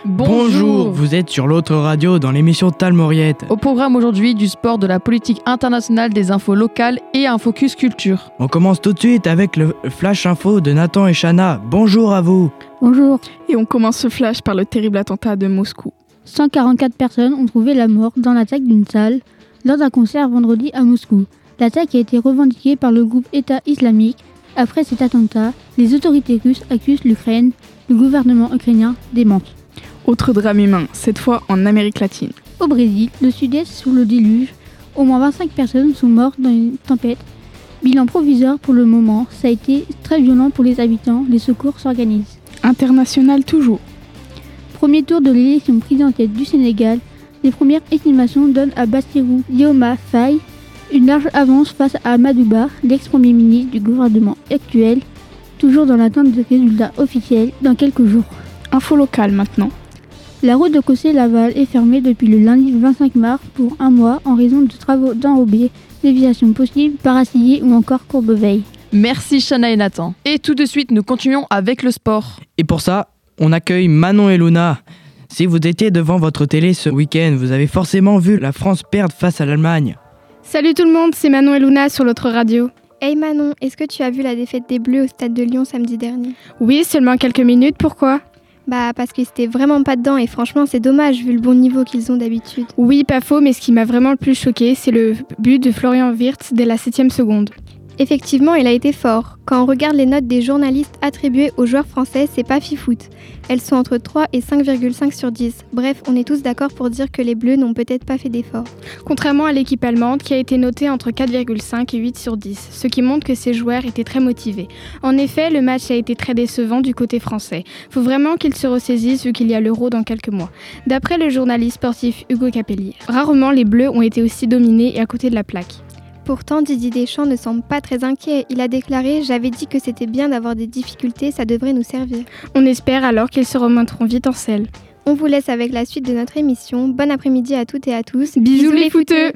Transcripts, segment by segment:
Bonjour, vous êtes sur l'autre radio dans l'émission Talmoriette. Au programme aujourd'hui, du sport, de la politique internationale, des infos locales et un focus culture. On commence tout de suite avec le flash info de Nathan et Chana. Bonjour à vous. Bonjour. Et on commence ce flash par le terrible attentat de Moscou. 144 personnes ont trouvé la mort dans l'attaque d'une salle lors d'un concert vendredi à Moscou. L'attaque a été revendiquée par le groupe État islamique. Après cet attentat, les autorités russes accusent l'Ukraine. Le gouvernement ukrainien démente. Autre drame humain, cette fois en Amérique latine. Au Brésil, le sud-est sous le déluge. Au moins 25 personnes sont mortes dans une tempête. Bilan provisoire pour le moment, ça a été très violent pour les habitants. Les secours s'organisent. International toujours. Premier tour de l'élection présidentielle du Sénégal. Les premières estimations donnent à Bassirou Diomaye Faye une large avance face à Amadou Ba, l'ex-premier ministre du gouvernement actuel, toujours dans l'attente de résultats officiels dans quelques jours. Info locale maintenant. La route de Cossé-Laval est fermée depuis le lundi 25 mars pour un mois en raison de travaux d'enrobés, déviations possibles par Assilly ou encore Courbeveille. Merci Chana et Nathan. Et tout de suite, nous continuons avec le sport. Et pour ça, on accueille Manon et Luna. Si vous étiez devant votre télé ce week-end, vous avez forcément vu la France perdre face à l'Allemagne. Salut tout le monde, c'est Manon et Luna sur l'autre radio. Hey Manon, est-ce que tu as vu la défaite des Bleus au stade de Lyon samedi dernier ? Oui, seulement quelques minutes, pourquoi ? Bah parce qu'ils étaient vraiment pas dedans et franchement c'est dommage vu le bon niveau qu'ils ont d'habitude. Oui, pas faux, mais ce qui m'a vraiment le plus choqué, c'est le but de Florian Wirtz dès la 7e seconde. Effectivement, il a été fort. Quand on regarde les notes des journalistes attribuées aux joueurs français, c'est pas fifoute. Elles sont entre 3 et 5,5 sur 10. Bref, on est tous d'accord pour dire que les Bleus n'ont peut-être pas fait d'efforts. Contrairement à l'équipe allemande qui a été notée entre 4,5 et 8 sur 10, ce qui montre que ces joueurs étaient très motivés. En effet, le match a été très décevant du côté français. Faut vraiment qu'ils se ressaisissent vu qu'il y a l'Euro dans quelques mois. D'après le journaliste sportif Hugo Capelli, rarement les Bleus ont été aussi dominés et à côté de la plaque. Pourtant, Didier Deschamps ne semble pas très inquiet. Il a déclaré « J'avais dit que c'était bien d'avoir des difficultés, ça devrait nous servir ». On espère alors qu'ils se remettront vite en selle. On vous laisse avec la suite de notre émission. Bon après-midi à toutes et à tous. Bisous les footeux.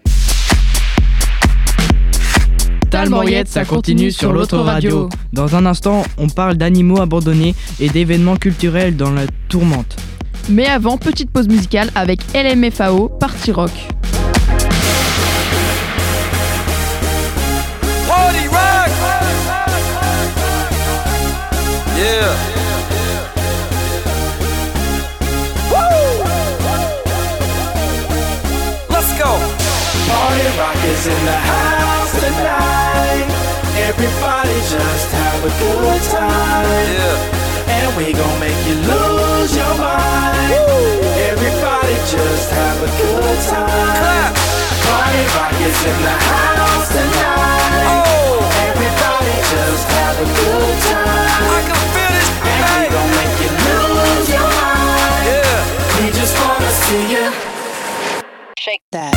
Talmoriette, ça continue sur l'autre radio. Dans un instant, on parle d'animaux abandonnés et d'événements culturels dans la tourmente. Mais avant, petite pause musicale avec LMFAO, Party Rock. Party rock! Yeah. Woo! Let's go. Party rock is in the house tonight. Everybody just have a good time. Yeah. And we gon' make you lose your mind. Woo! Everybody just have a good time. Clap. Party rock is in the house tonight. Oh. Everybody just have a good time. I can feel this And we thing. gon' make you lose your mind. Yeah. We just wanna see you shake that.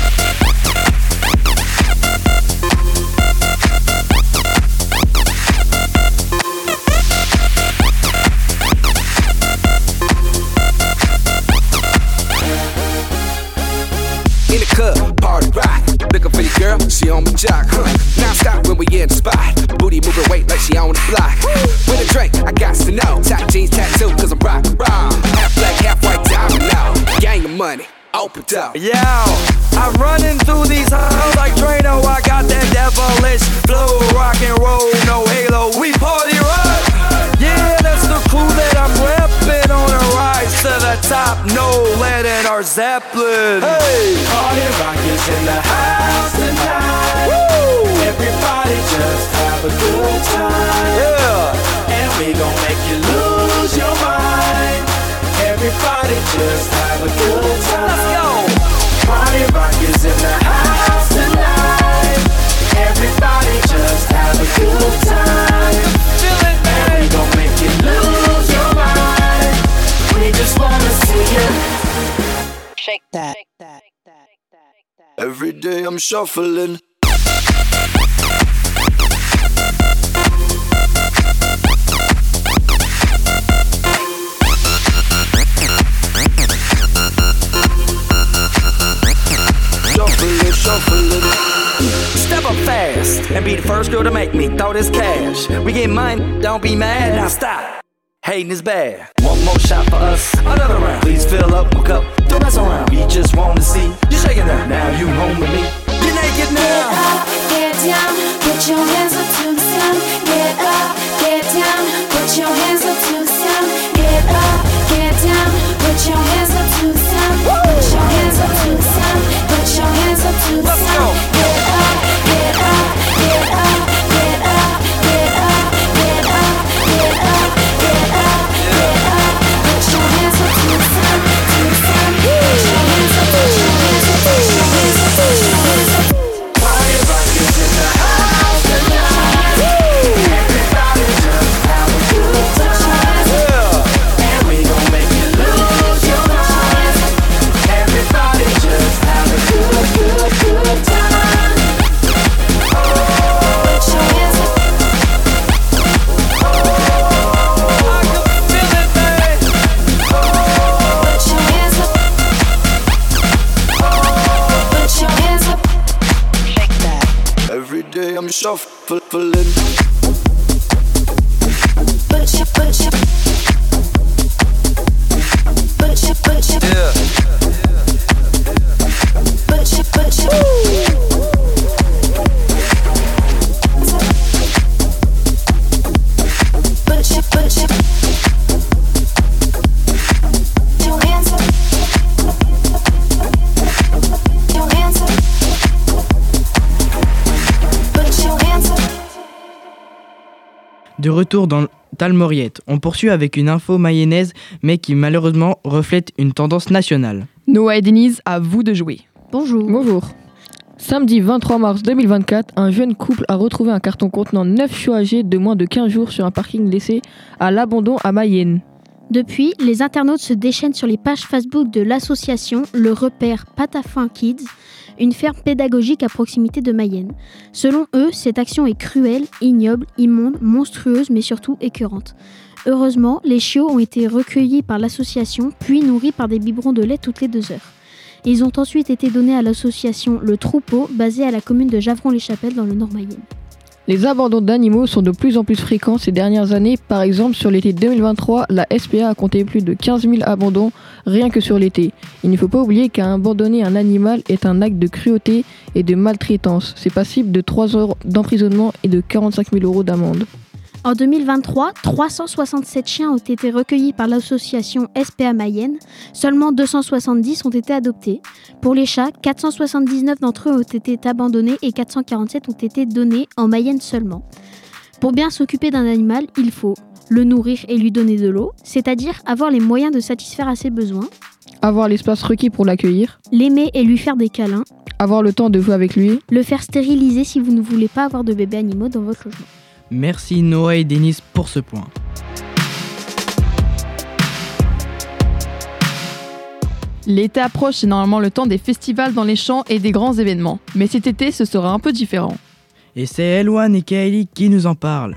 In the club, party rock. Looking for your girl, she on my jock. Now stop when we in the spot. Booty moving weight like she on the block. With a drink, I got to know. Top jeans tattoo, cause I'm rock, raw. Half black, half white diamond now. Gang of money, open up. Yo, I'm running through these halls like Drano. I got that devilish flow, rock and roll, no halo. We party rock. Yeah, that's the crew that I'm reppin' on a rise to the top. No lead in our Zeppelin. Hey, Party rock is in the house tonight. woo, Everybody just have a good time. yeah. And we gon' make you lose your mind. Everybody just have a good time. Let's go. Party rock is in the house tonight. Everybody just have a good time. Feel it, And we man. gon' make you lose your mind. We just wanna see you Shake that. Every day I'm shuffling. Shuffling. Step up fast and be the first girl to make me throw this cash. We get mine, don't be mad, now stop. Hating is bad. One more shot for us, another round. shuffling. Yeah. De retour dans Talmoriette, on poursuit avec une info mayonnaise, mais qui malheureusement reflète une tendance nationale. Noah et Denise, à vous de jouer. Bonjour. Bonjour. Samedi 23 mars 2024, un jeune couple a retrouvé un carton contenant 9 chiots âgés de moins de 15 jours sur un parking laissé à l'abandon à Mayenne. Depuis, les internautes se déchaînent sur les pages Facebook de l'association Le Repère Patafin Kids, une ferme pédagogique à proximité de Mayenne. Selon eux, cette action est cruelle, ignoble, immonde, monstrueuse, mais surtout écœurante. Heureusement, les chiots ont été recueillis par l'association, puis nourris par des biberons de lait toutes les 2 heures. Ils ont ensuite été donnés à l'association Le Troupeau, basée à la commune de Javron-les-Chapelles dans le Nord Mayenne. Les abandons d'animaux sont de plus en plus fréquents ces dernières années. Par exemple, sur l'été 2023, la SPA a compté plus de 15 000 abandons rien que sur l'été. Il ne faut pas oublier qu'abandonner un animal est un acte de cruauté et de maltraitance. C'est passible de 3 ans d'emprisonnement et de 45 000 € d'amende. En 2023, 367 chiens ont été recueillis par l'association SPA Mayenne. Seulement 270 ont été adoptés. Pour les chats, 479 d'entre eux ont été abandonnés et 447 ont été donnés en Mayenne seulement. Pour bien s'occuper d'un animal, il faut le nourrir et lui donner de l'eau, c'est-à-dire avoir les moyens de satisfaire à ses besoins, avoir l'espace requis pour l'accueillir, l'aimer et lui faire des câlins, avoir le temps de jouer avec lui, le faire stériliser si vous ne voulez pas avoir de bébés animaux dans votre logement. Merci Noah et Denise pour ce point. L'été approche, c'est normalement le temps des festivals dans les champs et des grands événements. Mais cet été, ce sera un peu différent. Et c'est Elwan et Kaeli qui nous en parlent.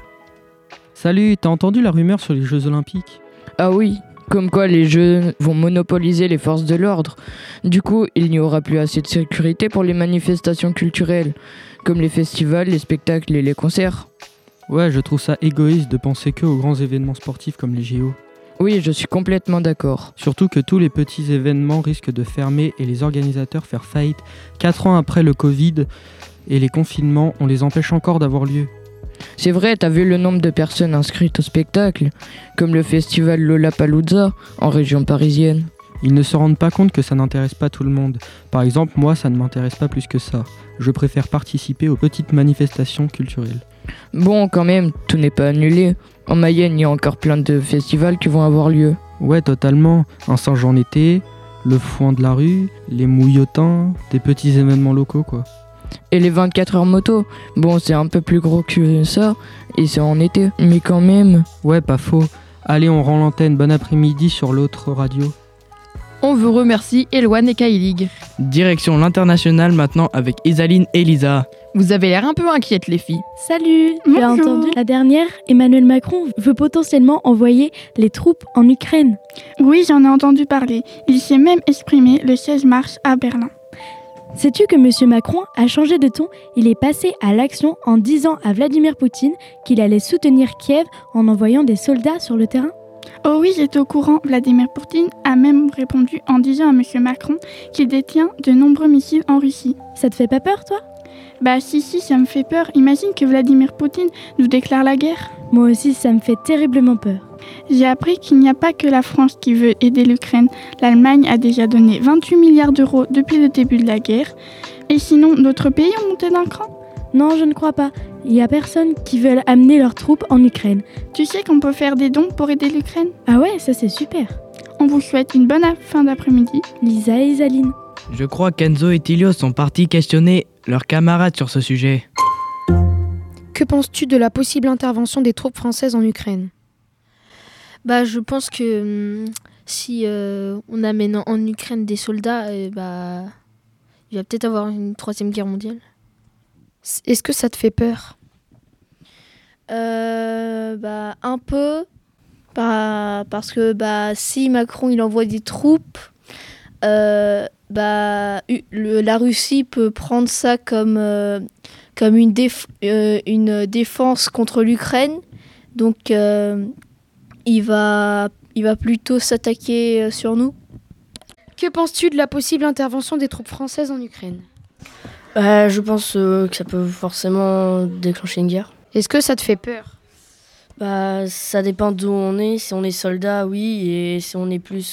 Salut, t'as entendu la rumeur sur les Jeux Olympiques ? Ah oui, comme quoi les Jeux vont monopoliser les forces de l'ordre. Du coup, il n'y aura plus assez de sécurité pour les manifestations culturelles, comme les festivals, les spectacles et les concerts. Ouais, je trouve ça égoïste de penser que aux grands événements sportifs comme les JO. Oui, je suis complètement d'accord. Surtout que tous les petits événements risquent de fermer et les organisateurs faire faillite 4 ans après le Covid et les confinements, on les empêche encore d'avoir lieu. C'est vrai, t'as vu le nombre de personnes inscrites au spectacle, comme le festival Lollapalooza en région parisienne. Ils ne se rendent pas compte que ça n'intéresse pas tout le monde. Par exemple, moi, ça ne m'intéresse pas plus que ça. Je préfère participer aux petites manifestations culturelles. Bon, quand même, tout n'est pas annulé. En Mayenne, il y a encore plein de festivals qui vont avoir lieu. Ouais, totalement. Un singe en été, le foin de la rue, les mouillotins, des petits événements locaux, quoi. Et les 24 heures moto, bon, c'est un peu plus gros que ça, et c'est en été, mais quand même... Ouais, pas faux. Allez, on rend l'antenne. Bon après-midi sur l'autre radio. On vous remercie, Elwan et Kaïlig. Direction l'international maintenant avec Isaline et Lisa. Vous avez l'air un peu inquiètes, les filles. Salut. Tu as entendu la dernière? Emmanuel Macron veut potentiellement envoyer les troupes en Ukraine. Oui, j'en ai entendu parler. Il s'est même exprimé le 16 mars à Berlin. Sais-tu que M. Macron a changé de ton? Il est passé à l'action en disant à Vladimir Poutine qu'il allait soutenir Kiev en envoyant des soldats sur le terrain. Oh oui, j'étais au courant. Vladimir Poutine a même répondu en disant à M. Macron qu'il détient de nombreux missiles en Russie. Ça te fait pas peur, toi? Bah si, ça me fait peur. Imagine que Vladimir Poutine nous déclare la guerre. Moi aussi, ça me fait terriblement peur. J'ai appris qu'il n'y a pas que la France qui veut aider l'Ukraine. L'Allemagne a déjà donné 28 milliards d'euros depuis le début de la guerre. Et sinon, d'autres pays ont monté d'un cran? Non, je ne crois pas. Il n'y a personne qui veut amener leurs troupes en Ukraine. Tu sais qu'on peut faire des dons pour aider l'Ukraine? Ah ouais, ça c'est super. On vous souhaite une bonne fin d'après-midi. Lisa et Isaline. Je crois qu'Enzo et Tilio sont partis questionner leurs camarades sur ce sujet. Que penses-tu de la possible intervention des troupes françaises en Ukraine? Je pense que si on amène en Ukraine des soldats, il va peut-être avoir une 3e guerre mondiale. Est-ce que ça te fait peur? Un peu. Parce que si Macron il envoie des troupes, la Russie peut prendre ça comme une défense contre l'Ukraine. Donc il va plutôt s'attaquer sur nous. Que penses-tu de la possible intervention des troupes françaises en Ukraine ? Je pense que ça peut forcément déclencher une guerre. Est-ce que ça te fait peur ? Ça dépend d'où on est. Si on est soldat, oui. Et si on est plus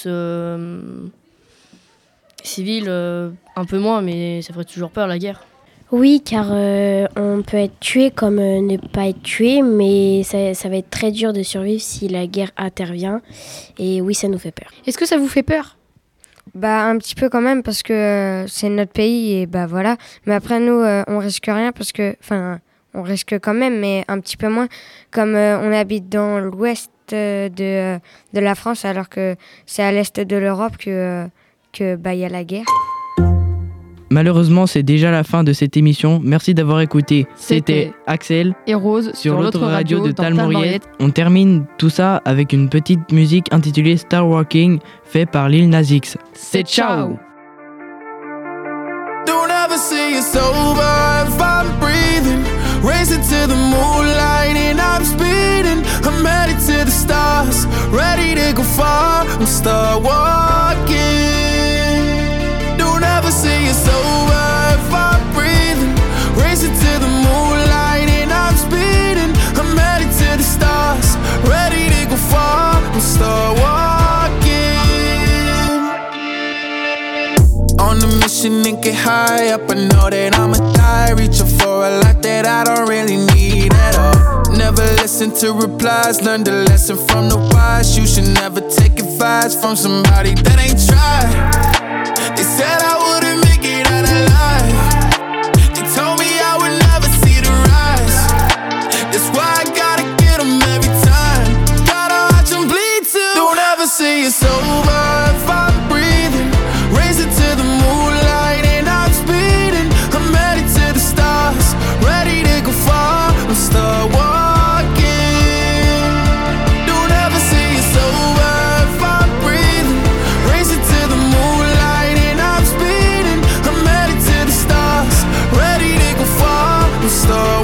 civil, un peu moins. Mais ça ferait toujours peur, la guerre. Oui, car on peut être tué comme ne pas être tué. Mais ça va être très dur de survivre si la guerre intervient. Et oui, ça nous fait peur. Est-ce que ça vous fait peur ? Un petit peu quand même, parce que c'est notre pays et voilà. Mais après, nous, on risque rien parce que... on risque quand même, mais un petit peu moins. Comme on habite dans l'ouest de la France, alors que c'est à l'est de l'Europe que y a la guerre. Malheureusement, c'est déjà la fin de cette émission. Merci d'avoir écouté. C'était Axel et Rose sur l'autre radio de Talmoriette. On termine tout ça avec une petite musique intitulée Star Walking, fait par Lil Nas X. C'est ciao! Don't ever see it's over if I'm breathing. Racing to the moonlight and I'm speeding. I'm headed to the stars, ready to go far. I'm start walking. Don't ever say it's over if I'm breathing. Racing to the moonlight and I'm speeding. I'm headed to the stars, ready to go far. I'm start walking. On a mission and get high up, I know that I'ma die. Reaching for a lot that I don't really need at all. Never listen to replies, learn the lesson from the wise. You should never take advice from somebody that ain't tried. They said I wouldn't make it out alive. They told me I would never see the rise. That's why I gotta get them every time. Gotta watch them bleed too. Don't ever say it's over if I'm breathing. Racing to the moonlight and I'm speeding. I'm headed to the stars, ready to go far. I'm start walking. Don't ever say it's over if I'm breathing. Racing to the moonlight and I'm speeding. I'm headed to the stars, ready to go far. I'm start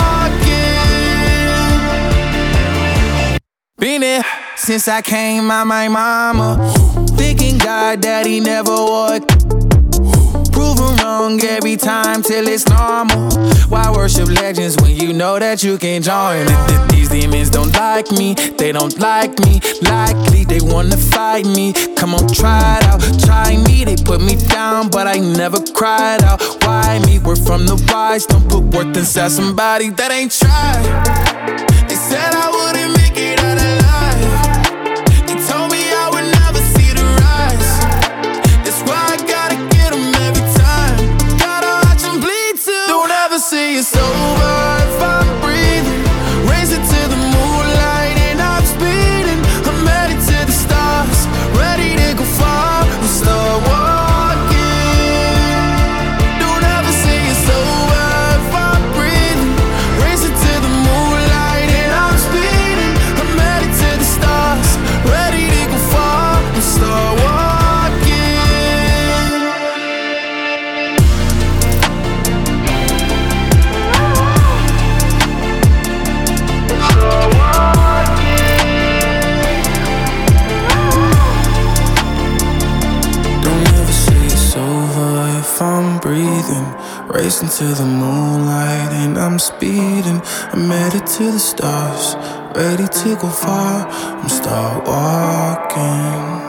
walking. Been there since I came out my mama. Thinking God that he never would. Proven wrong every time till it's normal. Why worship legends when you know that you can't join? These demons don't like me, they don't like me. Likely they wanna fight me. Come on, try it out, try me. They put me down, but I never cried out. Why me? We're from the wise. Don't put worth inside somebody that ain't tried. They said I wouldn't make it out alive. They told me I would never see the rise. That's why I gotta get them every time. Gotta watch them bleed too. Don't ever say it's over if I'm breathing. Racing to the moonlight and I'm speeding. I'm headed to the stars, ready to go far. I'm start walking. Don't ever say it's over if I'm breathing. Racing to the moonlight and I'm speeding. I'm headed to the stars, ready to go far. I'm start walking. If I'm breathing, racing to the moonlight and I'm speeding. I'm headed to the stars, ready to go far. I'm start walking.